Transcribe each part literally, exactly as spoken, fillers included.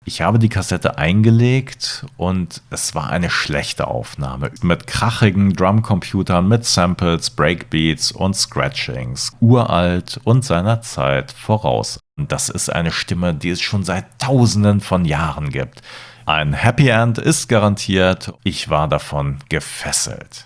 Ich habe die Kassette eingelegt und es war eine schlechte Aufnahme mit krachigen Drumcomputern, mit Samples, Breakbeats und Scratchings. Uralt und seiner Zeit voraus. Und das ist eine Stimme, die es schon seit Tausenden von Jahren gibt. Ein Happy End ist garantiert. Ich war davon gefesselt.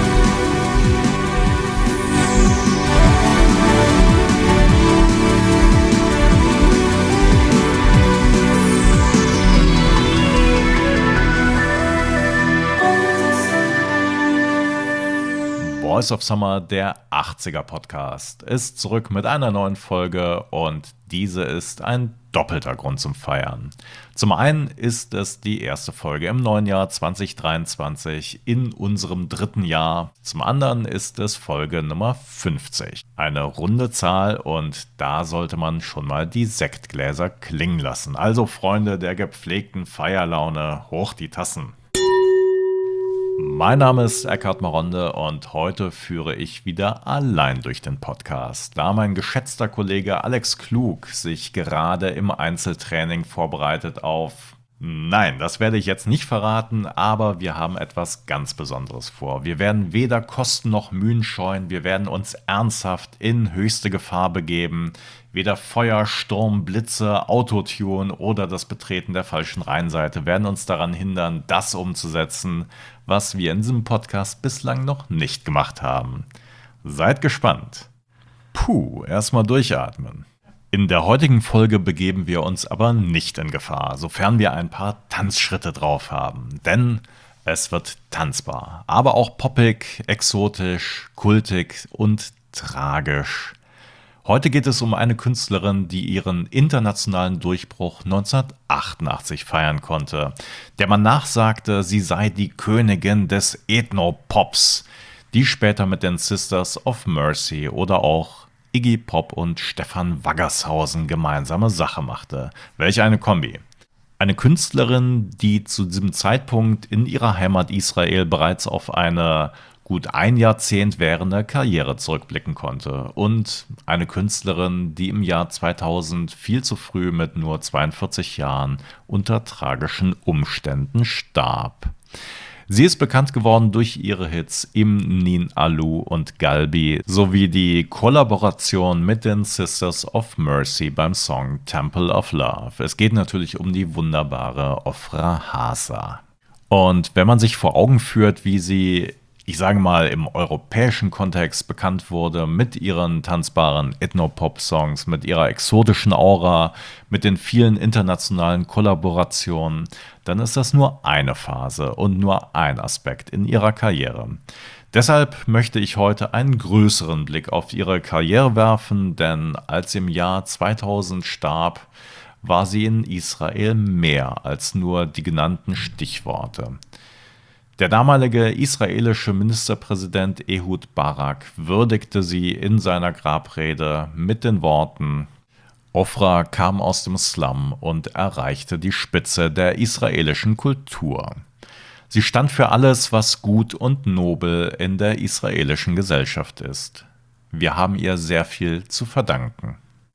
Voice of Summer, der achtziger-Podcast, ist zurück mit einer neuen Folge und diese ist ein doppelter Grund zum Feiern. Zum einen ist es die erste Folge im neuen Jahr zwanzig dreiundzwanzig in unserem dritten Jahr. Zum anderen ist es Folge Nummer fünfzig. Eine runde Zahl und da sollte man schon mal die Sektgläser klingen lassen. Also Freunde der gepflegten Feierlaune, hoch die Tassen. Mein Name ist Eckhard Maronde und heute führe ich wieder allein durch den Podcast, da mein geschätzter Kollege Alex Klug sich gerade im Einzeltraining vorbereitet auf... Nein, das werde ich jetzt nicht verraten, aber wir haben etwas ganz Besonderes vor. Wir werden weder Kosten noch Mühen scheuen, wir werden uns ernsthaft in höchste Gefahr begeben. Weder Feuer, Sturm, Blitze, Autotune oder das Betreten der falschen Rheinseite werden uns daran hindern, das umzusetzen, was wir in diesem Podcast bislang noch nicht gemacht haben. Seid gespannt. Puh, erstmal durchatmen. In der heutigen Folge begeben wir uns aber nicht in Gefahr, sofern wir ein paar Tanzschritte drauf haben. Denn es wird tanzbar, aber auch poppig, exotisch, kultig und tragisch. Heute geht es um eine Künstlerin, die ihren internationalen Durchbruch neunzehnhundertachtundachtzig feiern konnte, der man nachsagte, sie sei die Königin des Ethno-Pops, die später mit den Sisters of Mercy oder auch Iggy Pop und Stefan Waggershausen gemeinsame Sache machte. Welch eine Kombi. Eine Künstlerin, die zu diesem Zeitpunkt in ihrer Heimat Israel bereits auf eine gut ein Jahrzehnt währende Karriere zurückblicken konnte. Und eine Künstlerin, die im Jahr zweitausend viel zu früh mit nur zweiundvierzig Jahren unter tragischen Umständen starb. Sie ist bekannt geworden durch ihre Hits Imnin Alu und Galbi sowie die Kollaboration mit den Sisters of Mercy beim Song Temple of Love. Es geht natürlich um die wunderbare Ofra Hasa. Und wenn man sich vor Augen führt, wie sie, ich sage mal, im europäischen Kontext bekannt wurde mit ihren tanzbaren Ethno-Pop-Songs, mit ihrer exotischen Aura, mit den vielen internationalen Kollaborationen, dann ist das nur eine Phase und nur ein Aspekt in ihrer Karriere. Deshalb möchte ich heute einen größeren Blick auf ihre Karriere werfen, denn als sie im Jahr zweitausend starb, war sie in Israel mehr als nur die genannten Stichworte. Der damalige israelische Ministerpräsident Ehud Barak würdigte sie in seiner Grabrede mit den Worten: Ofra kam aus dem Slum und erreichte die Spitze der israelischen Kultur. Sie stand für alles, was gut und nobel in der israelischen Gesellschaft ist. Wir haben ihr sehr viel zu verdanken.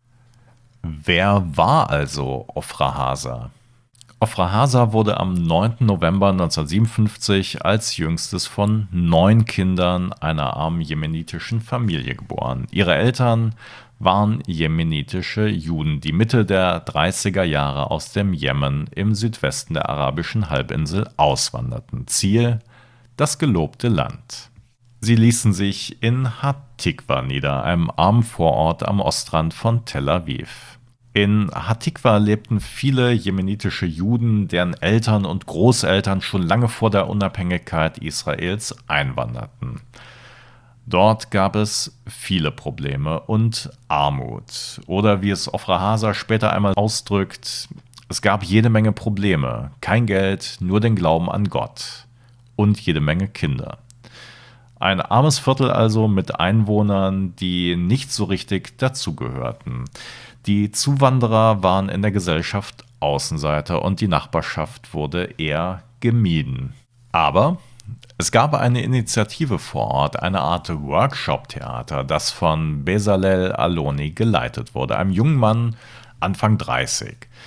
Wer war also Ofra Hasa? Ofra Hasa wurde am neunten November neunzehnhundertsiebenundfünfzig als jüngstes von neun Kindern einer armen jemenitischen Familie geboren. Ihre Eltern waren jemenitische Juden, die Mitte der dreißiger Jahre aus dem Jemen im Südwesten der arabischen Halbinsel auswanderten. Ziel: das gelobte Land. Sie ließen sich in Hatikwa nieder, einem armen Vorort am Ostrand von Tel Aviv. In Hatikwa lebten viele jemenitische Juden, deren Eltern und Großeltern schon lange vor der Unabhängigkeit Israels einwanderten. Dort gab es viele Probleme und Armut. Oder wie es Ofra Hasa später einmal ausdrückt, es gab jede Menge Probleme, kein Geld, nur den Glauben an Gott und jede Menge Kinder. Ein armes Viertel also mit Einwohnern, die nicht so richtig dazugehörten. Die Zuwanderer waren in der Gesellschaft Außenseiter und die Nachbarschaft wurde eher gemieden. Aber es gab eine Initiative vor Ort, eine Art Workshop-Theater, das von Bezalel Aloni geleitet wurde, einem jungen Mann Anfang dreißig.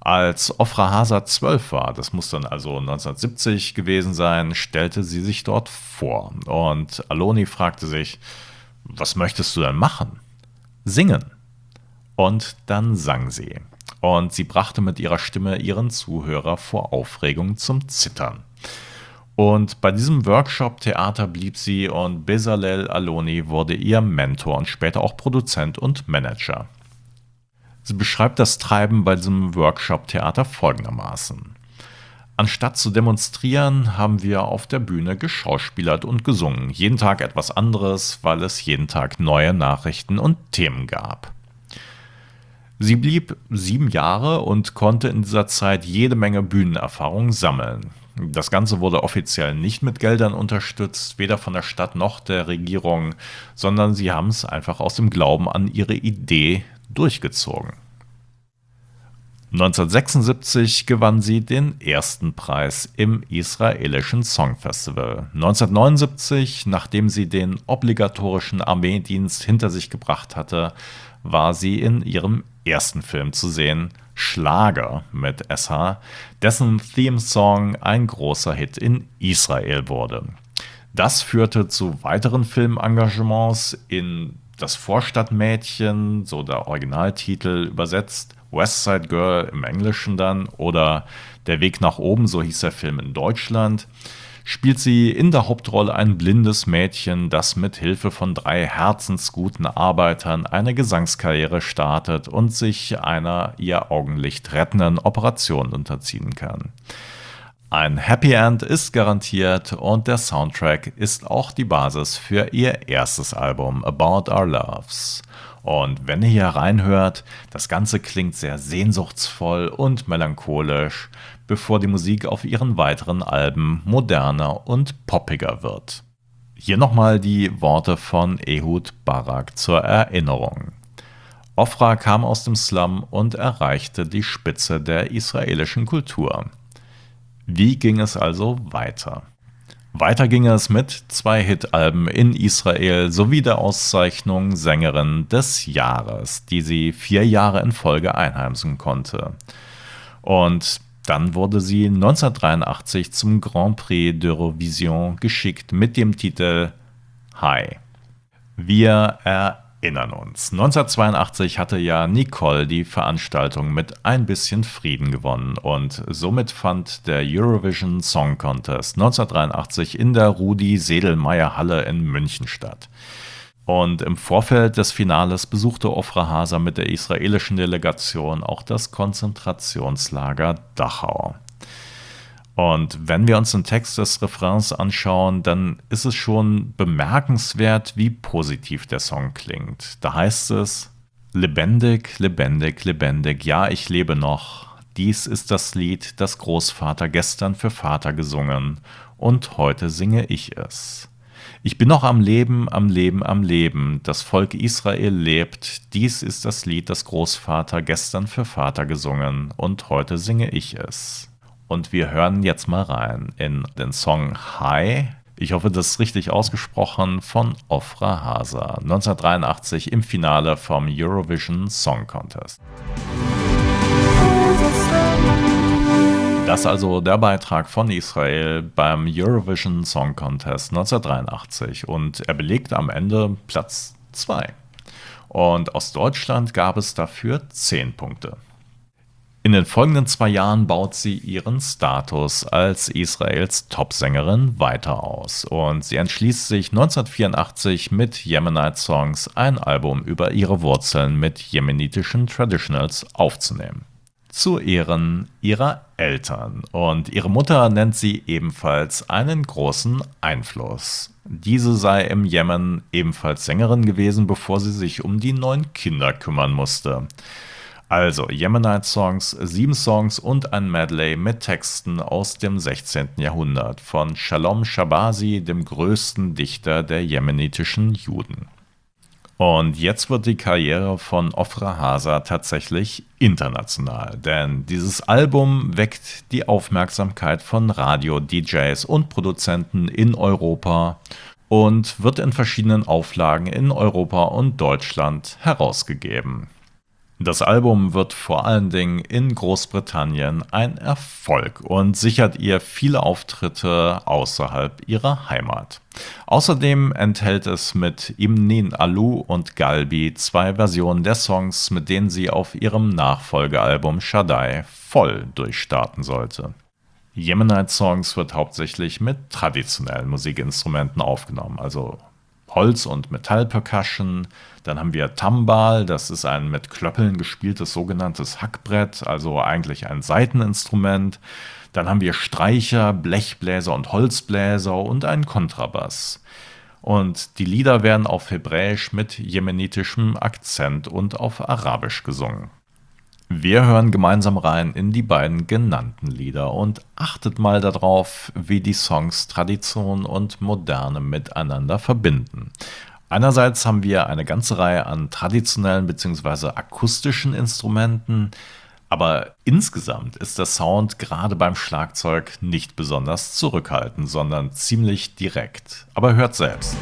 Als Ofra Hasa zwölf war, das muss dann also neunzehnhundertsiebzig gewesen sein, stellte sie sich dort vor. Und Aloni fragte sich, was möchtest du denn machen? Singen. Und dann sang sie. Und sie brachte mit ihrer Stimme ihren Zuhörer vor Aufregung zum Zittern. Und bei diesem Workshop-Theater blieb sie und Bezalel Aloni wurde ihr Mentor und später auch Produzent und Manager. Sie beschreibt das Treiben bei diesem Workshop-Theater folgendermaßen. Anstatt zu demonstrieren, haben wir auf der Bühne geschauspielert und gesungen. Jeden Tag etwas anderes, weil es jeden Tag neue Nachrichten und Themen gab. Sie blieb sieben Jahre und konnte in dieser Zeit jede Menge Bühnenerfahrung sammeln. Das Ganze wurde offiziell nicht mit Geldern unterstützt, weder von der Stadt noch der Regierung, sondern sie haben es einfach aus dem Glauben an ihre Idee durchgezogen. neunzehnhundertsechsundsiebzig gewann sie den ersten Preis im israelischen Songfestival. neunzehnhundertneunundsiebzig, nachdem sie den obligatorischen Armeedienst hinter sich gebracht hatte, war sie in ihrem ersten Film zu sehen, Schlager mit S H, dessen Theme-Song ein großer Hit in Israel wurde. Das führte zu weiteren Filmengagements in Das Vorstadtmädchen, so der Originaltitel übersetzt, West Side Girl im Englischen dann oder Der Weg nach oben, so hieß der Film in Deutschland, spielt sie in der Hauptrolle ein blindes Mädchen, das mit Hilfe von drei herzensguten Arbeitern eine Gesangskarriere startet und sich einer ihr Augenlicht rettenden Operation unterziehen kann. Ein Happy End ist garantiert und der Soundtrack ist auch die Basis für ihr erstes Album About Our Loves. Und wenn ihr hier reinhört, das Ganze klingt sehr sehnsuchtsvoll und melancholisch, bevor die Musik auf ihren weiteren Alben moderner und poppiger wird. Hier nochmal die Worte von Ehud Barak zur Erinnerung. Ofra kam aus dem Slum und erreichte die Spitze der israelischen Kultur. Wie ging es also weiter? Weiter ging es mit zwei Hitalben in Israel sowie der Auszeichnung Sängerin des Jahres, die sie vier Jahre in Folge einheimsen konnte. Und dann wurde sie neunzehnhundertdreiundachtzig zum Grand Prix d'Eurovision geschickt mit dem Titel Hi. Wir erinnern uns. neunzehnhundertzweiundachtzig hatte ja Nicole die Veranstaltung mit Ein bisschen Frieden gewonnen und somit fand der Eurovision Song Contest neunzehnhundertdreiundachtzig in der Rudi-Sedlmayr-Halle in München statt. Und im Vorfeld des Finales besuchte Ofra Hasa mit der israelischen Delegation auch das Konzentrationslager Dachau. Und wenn wir uns den Text des Refrains anschauen, dann ist es schon bemerkenswert, wie positiv der Song klingt. Da heißt es: Lebendig, lebendig, lebendig, ja, ich lebe noch. Dies ist das Lied, das Großvater gestern für Vater gesungen, und heute singe ich es. Ich bin noch am Leben, am Leben, am Leben. Das Volk Israel lebt. Dies ist das Lied, das Großvater gestern für Vater gesungen, und heute singe ich es. Und wir hören jetzt mal rein in den Song Hi. Ich hoffe, das ist richtig ausgesprochen, von Ofra Hasa, neunzehnhundertdreiundachtzig im Finale vom Eurovision Song Contest. Das also der Beitrag von Israel beim Eurovision Song Contest neunzehnhundertdreiundachtzig und er belegt am Ende Platz zwei. Und aus Deutschland gab es dafür zehn Punkte. In den folgenden zwei Jahren baut sie ihren Status als Israels Topsängerin weiter aus und sie entschließt sich neunzehnhundertvierundachtzig mit Yemenite Songs ein Album über ihre Wurzeln mit jemenitischen Traditionals aufzunehmen. Zu Ehren ihrer Eltern. Und ihre Mutter nennt sie ebenfalls einen großen Einfluss. Diese sei im Jemen ebenfalls Sängerin gewesen, bevor sie sich um die neun Kinder kümmern musste. Also Yemenite Songs, sieben Songs und ein Medley mit Texten aus dem sechzehnten Jahrhundert von Shalom Shabasi, dem größten Dichter der jemenitischen Juden. Und jetzt wird die Karriere von Ofra Hasa tatsächlich international, denn dieses Album weckt die Aufmerksamkeit von Radio-D Js und Produzenten in Europa und wird in verschiedenen Auflagen in Europa und Deutschland herausgegeben. Das Album wird vor allen Dingen in Großbritannien ein Erfolg und sichert ihr viele Auftritte außerhalb ihrer Heimat. Außerdem enthält es mit Imnin Alu und Galbi zwei Versionen der Songs, mit denen sie auf ihrem Nachfolgealbum Shaddai voll durchstarten sollte. Yemenite Songs wird hauptsächlich mit traditionellen Musikinstrumenten aufgenommen, also Holz- und Metallpercussion. Dann haben wir Tambal, das ist ein mit Klöppeln gespieltes sogenanntes Hackbrett, also eigentlich ein Saiteninstrument. Dann haben wir Streicher, Blechbläser und Holzbläser und einen Kontrabass. Und die Lieder werden auf Hebräisch mit jemenitischem Akzent und auf Arabisch gesungen. Wir hören gemeinsam rein in die beiden genannten Lieder und achtet mal darauf, wie die Songs Tradition und Moderne miteinander verbinden. Einerseits haben wir eine ganze Reihe an traditionellen bzw. akustischen Instrumenten, aber insgesamt ist der Sound gerade beim Schlagzeug nicht besonders zurückhaltend, sondern ziemlich direkt. Aber hört selbst.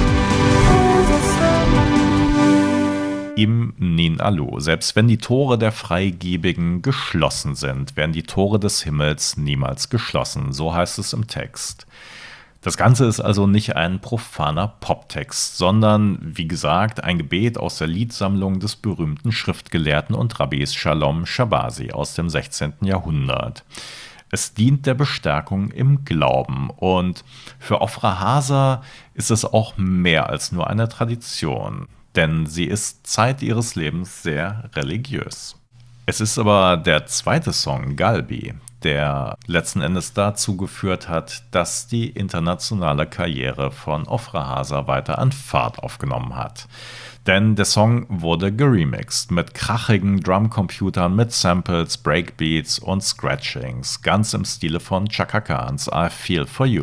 Im Nin Alu. Selbst wenn die Tore der Freigebigen geschlossen sind, werden die Tore des Himmels niemals geschlossen. So heißt es im Text. Das Ganze ist also nicht ein profaner Poptext, sondern, wie gesagt, ein Gebet aus der Liedsammlung des berühmten Schriftgelehrten und Rabbis Shalom Shabasi aus dem sechzehnten Jahrhundert. Es dient der Bestärkung im Glauben und für Ofra Hasa ist es auch mehr als nur eine Tradition, denn sie ist Zeit ihres Lebens sehr religiös. Es ist aber der zweite Song, Galbi, der letzten Endes dazu geführt hat, dass die internationale Karriere von Ofra Hasa weiter an Fahrt aufgenommen hat. Denn der Song wurde geremixed mit krachigen Drumcomputern, mit Samples, Breakbeats und Scratchings, ganz im Stile von Chaka Khans I Feel For You.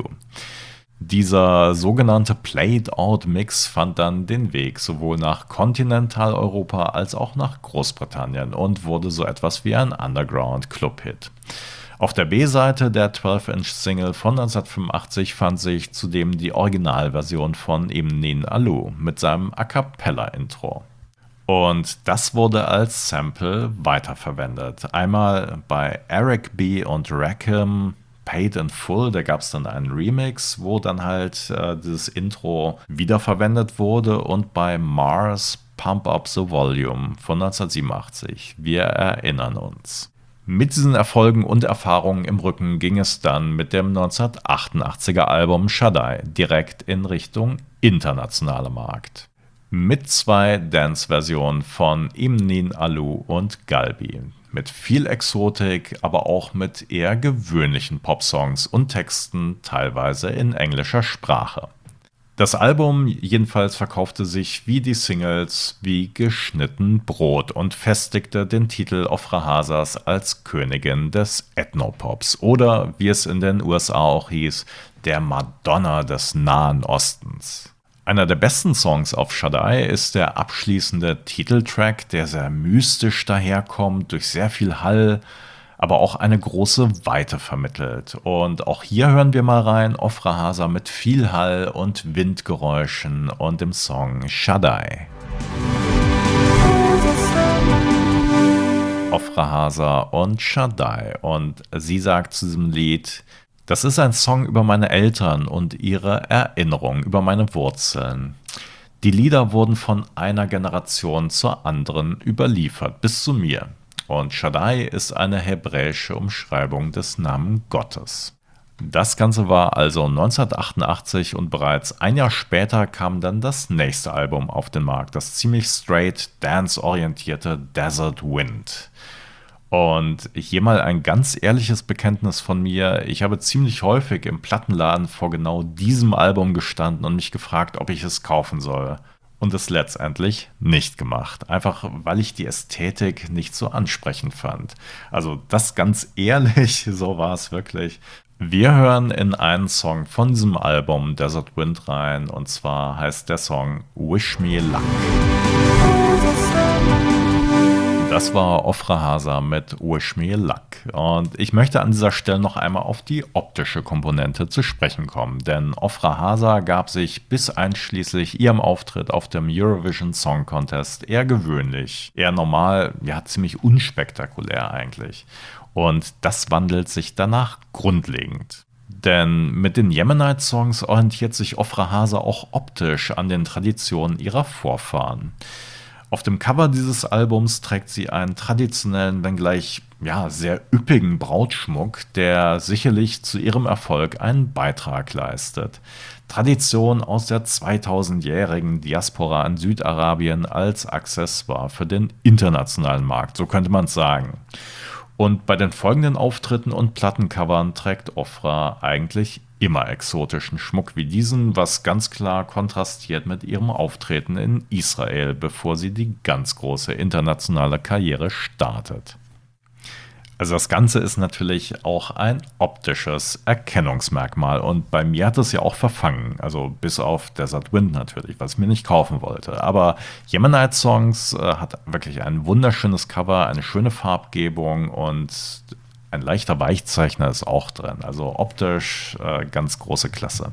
Dieser sogenannte Played-Out-Mix fand dann den Weg sowohl nach Kontinentaleuropa als auch nach Großbritannien und wurde so etwas wie ein Underground-Club-Hit. Auf der B-Seite der zwölf Inch Single von neunzehnhundertfünfundachtzig fand sich zudem die Originalversion von Imnin Alu mit seinem A-Cappella-Intro. Und das wurde als Sample weiterverwendet. Einmal bei Eric B. und Rackham, Paid in Full, da gab es dann einen Remix, wo dann halt äh, dieses Intro wiederverwendet wurde, und bei Mars Pump Up the Volume von neunzehnhundertsiebenundachtzig. Wir erinnern uns. Mit diesen Erfolgen und Erfahrungen im Rücken ging es dann mit dem neunzehnhundertachtundachtziger Album Shaddai direkt in Richtung internationaler Markt. Mit zwei Dance-Versionen von Imnin Alu und Galbi. Mit viel Exotik, aber auch mit eher gewöhnlichen Popsongs und Texten, teilweise in englischer Sprache. Das Album jedenfalls verkaufte sich wie die Singles wie geschnitten Brot und festigte den Titel Ofra Hasas als Königin des Ethnopops oder, wie es in den U S A auch hieß, der Madonna des Nahen Ostens. Einer der besten Songs auf Shaddai ist der abschließende Titeltrack, der sehr mystisch daherkommt, durch sehr viel Hall, aber auch eine große Weite vermittelt. Und auch hier hören wir mal rein, Ofra Hasa mit viel Hall und Windgeräuschen und dem Song Shaddai. Ofra Hasa und Shaddai. Und sie sagt zu diesem Lied: Das ist ein Song über meine Eltern und ihre Erinnerung, über meine Wurzeln. Die Lieder wurden von einer Generation zur anderen überliefert, bis zu mir. Und Shaddai ist eine hebräische Umschreibung des Namen Gottes. Das Ganze war also neunzehnhundertachtundachtzig und bereits ein Jahr später kam dann das nächste Album auf den Markt, das ziemlich straight, dance-orientierte Desert Wind. Und hier mal ein ganz ehrliches Bekenntnis von mir: Ich habe ziemlich häufig im Plattenladen vor genau diesem Album gestanden und mich gefragt, ob ich es kaufen soll. Und es letztendlich nicht gemacht. Einfach weil ich die Ästhetik nicht so ansprechend fand. Also das ganz ehrlich, so war es wirklich. Wir hören in einen Song von diesem Album Desert Wind rein, und zwar heißt der Song Wish Me Luck. Das war Ofra Hasa mit Wish Me Luck. Und ich möchte an dieser Stelle noch einmal auf die optische Komponente zu sprechen kommen. Denn Ofra Hasa gab sich bis einschließlich ihrem Auftritt auf dem Eurovision Song Contest eher gewöhnlich, eher normal, ja ziemlich unspektakulär eigentlich. Und das wandelt sich danach grundlegend. Denn mit den Yemenite-Songs orientiert sich Ofra Hasa auch optisch an den Traditionen ihrer Vorfahren. Auf dem Cover dieses Albums trägt sie einen traditionellen, wenngleich ja, sehr üppigen Brautschmuck, der sicherlich zu ihrem Erfolg einen Beitrag leistet. Tradition aus der zweitausendjährigen Diaspora in Südarabien als Accessoire für den internationalen Markt, so könnte man es sagen. Und bei den folgenden Auftritten und Plattencovern trägt Ofra eigentlich immer exotischen Schmuck wie diesen, was ganz klar kontrastiert mit ihrem Auftreten in Israel, bevor sie die ganz große internationale Karriere startet. Also das Ganze ist natürlich auch ein optisches Erkennungsmerkmal und bei mir hat es ja auch verfangen, also bis auf Desert Wind natürlich, was ich mir nicht kaufen wollte. Aber Yemenite Songs äh, hat wirklich ein wunderschönes Cover, eine schöne Farbgebung und ein leichter Weichzeichner ist auch drin. Also optisch äh, ganz große Klasse.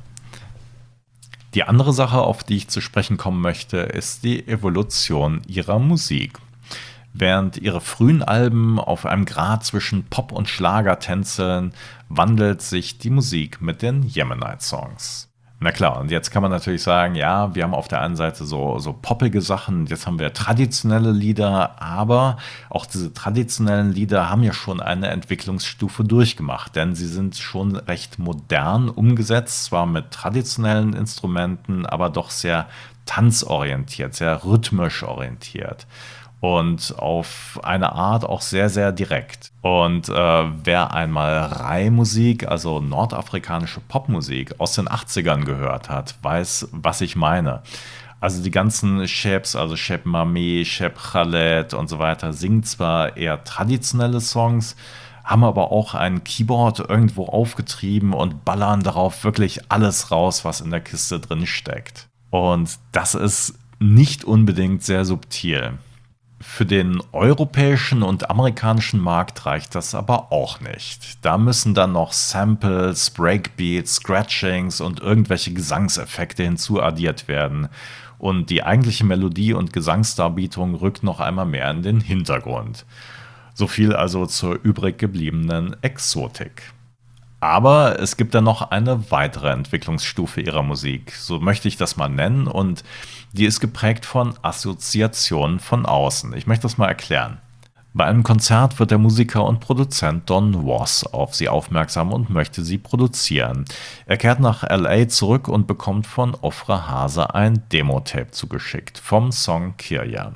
Die andere Sache, auf die ich zu sprechen kommen möchte, ist die Evolution ihrer Musik. Während ihre frühen Alben auf einem Grat zwischen Pop und Schlager tänzeln, wandelt sich die Musik mit den Yemenite-Songs. Na klar, und jetzt kann man natürlich sagen, ja, wir haben auf der einen Seite so, so poppige Sachen, jetzt haben wir traditionelle Lieder, aber auch diese traditionellen Lieder haben ja schon eine Entwicklungsstufe durchgemacht, denn sie sind schon recht modern umgesetzt, zwar mit traditionellen Instrumenten, aber doch sehr tanzorientiert, sehr rhythmisch orientiert. Und auf eine Art auch sehr, sehr direkt. Und äh, wer einmal Rai-Musik, also nordafrikanische Popmusik aus den achtzigern gehört hat, weiß, was ich meine. Also die ganzen Chefs, also Cheb Mami, Cheb Khaled und so weiter, singen zwar eher traditionelle Songs, haben aber auch ein Keyboard irgendwo aufgetrieben und ballern darauf wirklich alles raus, was in der Kiste drin steckt. Und das ist nicht unbedingt sehr subtil. Für den europäischen und amerikanischen Markt reicht das aber auch nicht. Da müssen dann noch Samples, Breakbeats, Scratchings und irgendwelche Gesangseffekte hinzuaddiert werden. Und die eigentliche Melodie und Gesangsdarbietung rückt noch einmal mehr in den Hintergrund. So viel also zur übrig gebliebenen Exotik. Aber es gibt dann noch eine weitere Entwicklungsstufe ihrer Musik, so möchte ich das mal nennen, und die ist geprägt von Assoziationen von außen. Ich möchte das mal erklären. Bei einem Konzert wird der Musiker und Produzent Don Was auf sie aufmerksam und möchte sie produzieren. Er kehrt nach L A zurück und bekommt von Ofra Hasa ein Demo-Tape zugeschickt vom Song Kirja.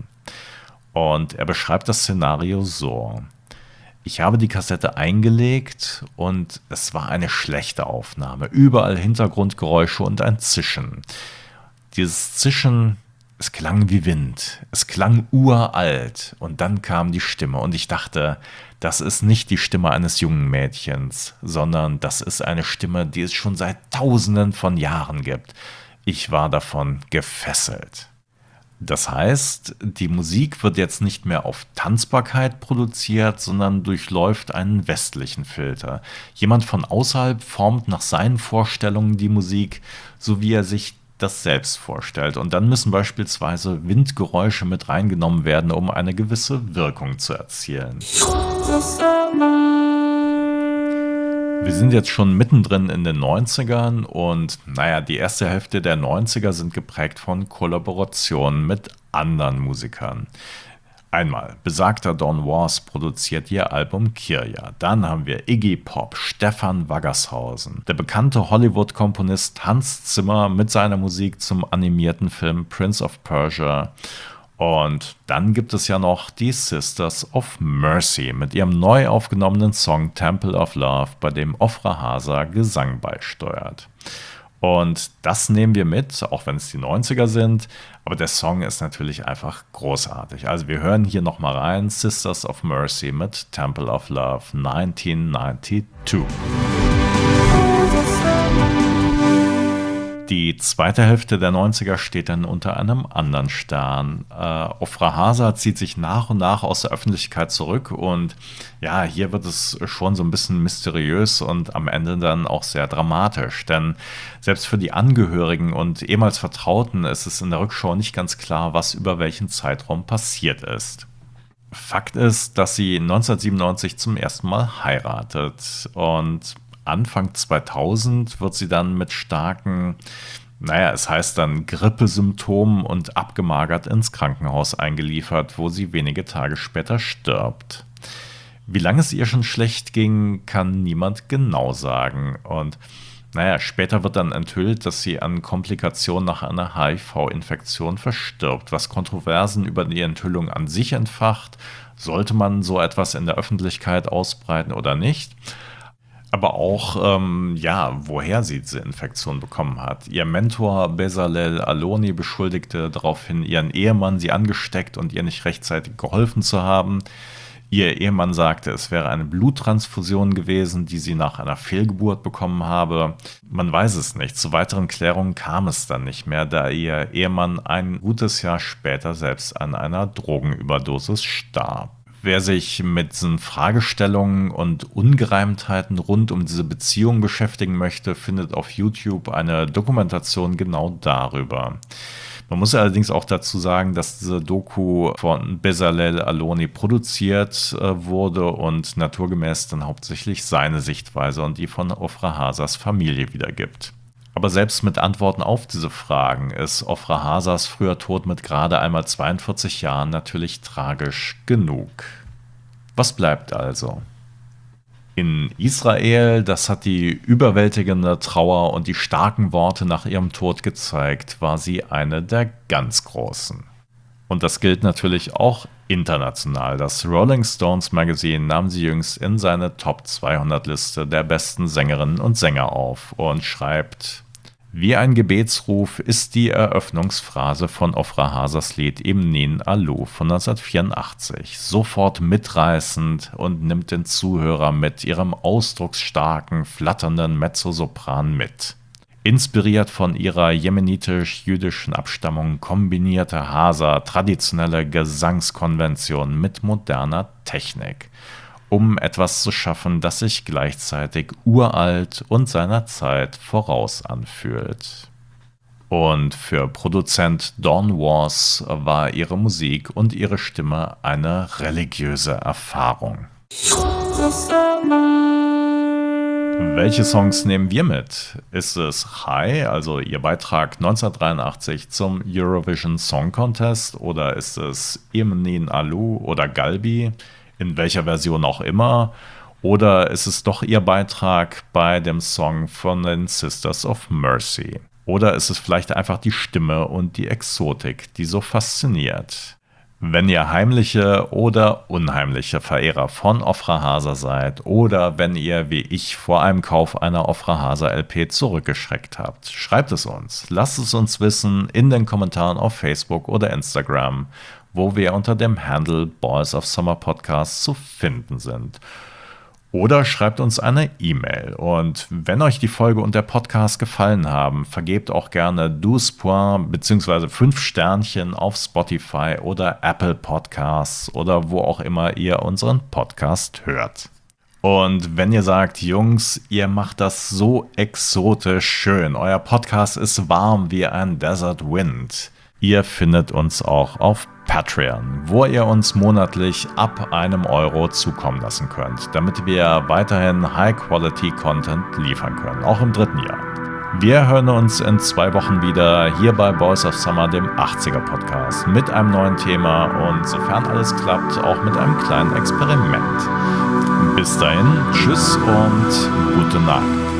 Und er beschreibt das Szenario so: Ich habe die Kassette eingelegt und es war eine schlechte Aufnahme. Überall Hintergrundgeräusche und ein Zischen. Dieses Zischen, es klang wie Wind. Es klang uralt. Und dann kam die Stimme und ich dachte, das ist nicht die Stimme eines jungen Mädchens, sondern das ist eine Stimme, die es schon seit Tausenden von Jahren gibt. Ich war davon gefesselt. Das heißt, die Musik wird jetzt nicht mehr auf Tanzbarkeit produziert, sondern durchläuft einen westlichen Filter. Jemand von außerhalb formt nach seinen Vorstellungen die Musik, so wie er sich das selbst vorstellt. Und dann müssen beispielsweise Windgeräusche mit reingenommen werden, um eine gewisse Wirkung zu erzielen. Wir sind jetzt schon mittendrin in den neunzigern und naja, die erste Hälfte der neunziger sind geprägt von Kollaborationen mit anderen Musikern. Einmal, besagter Don Was produziert ihr Album Kirja. Dann haben wir Iggy Pop, Stefan Waggershausen, der bekannte Hollywood-Komponist Hans Zimmer mit seiner Musik zum animierten Film Prince of Persia. Und dann gibt es ja noch die Sisters of Mercy mit ihrem neu aufgenommenen Song Temple of Love, bei dem Ofra Hasa Gesang beisteuert. Und das nehmen wir mit, auch wenn es die neunziger sind, aber der Song ist natürlich einfach großartig. Also wir hören hier nochmal rein, Sisters of Mercy mit Temple of Love neunzehnhundertzweiundneunzig. Die zweite Hälfte der neunziger steht dann unter einem anderen Stern. Äh, Ofra Hasa zieht sich nach und nach aus der Öffentlichkeit zurück und ja, hier wird es schon so ein bisschen mysteriös und am Ende dann auch sehr dramatisch, denn selbst für die Angehörigen und ehemals Vertrauten ist es in der Rückschau nicht ganz klar, was über welchen Zeitraum passiert ist. Fakt ist, dass sie neunzehnhundertsiebenundneunzig zum ersten Mal heiratet und Anfang zweitausend wird sie dann mit starken, naja, es heißt dann Grippesymptomen und abgemagert ins Krankenhaus eingeliefert, wo sie wenige Tage später stirbt. Wie lange es ihr schon schlecht ging, kann niemand genau sagen. Und naja, später wird dann enthüllt, dass sie an Komplikationen nach einer H I V-Infektion verstirbt, was Kontroversen über die Enthüllung an sich entfacht. Sollte man so etwas in der Öffentlichkeit ausbreiten oder nicht? Aber auch, ähm, ja, woher sie diese Infektion bekommen hat. Ihr Mentor Bezalel Aloni beschuldigte daraufhin ihren Ehemann, sie angesteckt und ihr nicht rechtzeitig geholfen zu haben. Ihr Ehemann sagte, es wäre eine Bluttransfusion gewesen, die sie nach einer Fehlgeburt bekommen habe. Man weiß es nicht. Zu weiteren Klärungen kam es dann nicht mehr, da ihr Ehemann ein gutes Jahr später selbst an einer Drogenüberdosis starb. Wer sich mit diesen Fragestellungen und Ungereimtheiten rund um diese Beziehung beschäftigen möchte, findet auf YouTube eine Dokumentation genau darüber. Man muss allerdings auch dazu sagen, dass diese Doku von Bezalel Aloni produziert äh, wurde und naturgemäß dann hauptsächlich seine Sichtweise und die von Ofra Hasas Familie wiedergibt. Aber selbst mit Antworten auf diese Fragen ist Ofra Hasas früher Tod mit gerade einmal zweiundvierzig Jahren natürlich tragisch genug. Was bleibt also? In Israel, das hat die überwältigende Trauer und die starken Worte nach ihrem Tod gezeigt, war sie eine der ganz Großen. Und das gilt natürlich auch international. Das Rolling Stones Magazine nahm sie jüngst in seine Top zweihundert Liste der besten Sängerinnen und Sänger auf und schreibt: Wie ein Gebetsruf ist die Eröffnungsphrase von Ofra Hasas Lied Im Nin Alu von neunzehnhundertvierundachtzig. Sofort mitreißend und nimmt den Zuhörer mit ihrem ausdrucksstarken, flatternden Mezzosopran mit. Inspiriert von ihrer jemenitisch-jüdischen Abstammung kombinierte Hasa traditionelle Gesangskonventionen mit moderner Technik, um etwas zu schaffen, das sich gleichzeitig uralt und seiner Zeit voraus anfühlt. Und für Produzent Dawn Wars war ihre Musik und ihre Stimme eine religiöse Erfahrung. Welche Songs nehmen wir mit? Ist es Chai, also ihr Beitrag neunzehnhundertdreiundachtzig zum Eurovision Song Contest, oder ist es Im Nin Alu oder Galbi? In welcher Version auch immer, oder ist es doch ihr Beitrag bei dem Song von den Sisters of Mercy? Oder ist es vielleicht einfach die Stimme und die Exotik, die so fasziniert? Wenn ihr heimliche oder unheimliche Verehrer von Ofra Hasa seid oder wenn ihr wie ich vor einem Kauf einer Ofra Hasa L P zurückgeschreckt habt, schreibt es uns. Lasst es uns wissen in den Kommentaren auf Facebook oder Instagram, wo wir unter dem Handle Boys of Summer Podcast zu finden sind. Oder schreibt uns eine E-Mail. Und wenn euch die Folge und der Podcast gefallen haben, vergebt auch gerne douze Points bzw. fünf Sternchen auf Spotify oder Apple Podcasts oder wo auch immer ihr unseren Podcast hört. Und wenn ihr sagt, Jungs, ihr macht das so exotisch schön, euer Podcast ist warm wie ein Desert Wind, ihr findet uns auch auf Patreon, wo ihr uns monatlich ab einem Euro zukommen lassen könnt, damit wir weiterhin High-Quality-Content liefern können, auch im dritten Jahr. Wir hören uns in zwei Wochen wieder hier bei Boys of Summer, dem achtziger-Podcast, mit einem neuen Thema und sofern alles klappt, auch mit einem kleinen Experiment. Bis dahin, tschüss und gute Nacht.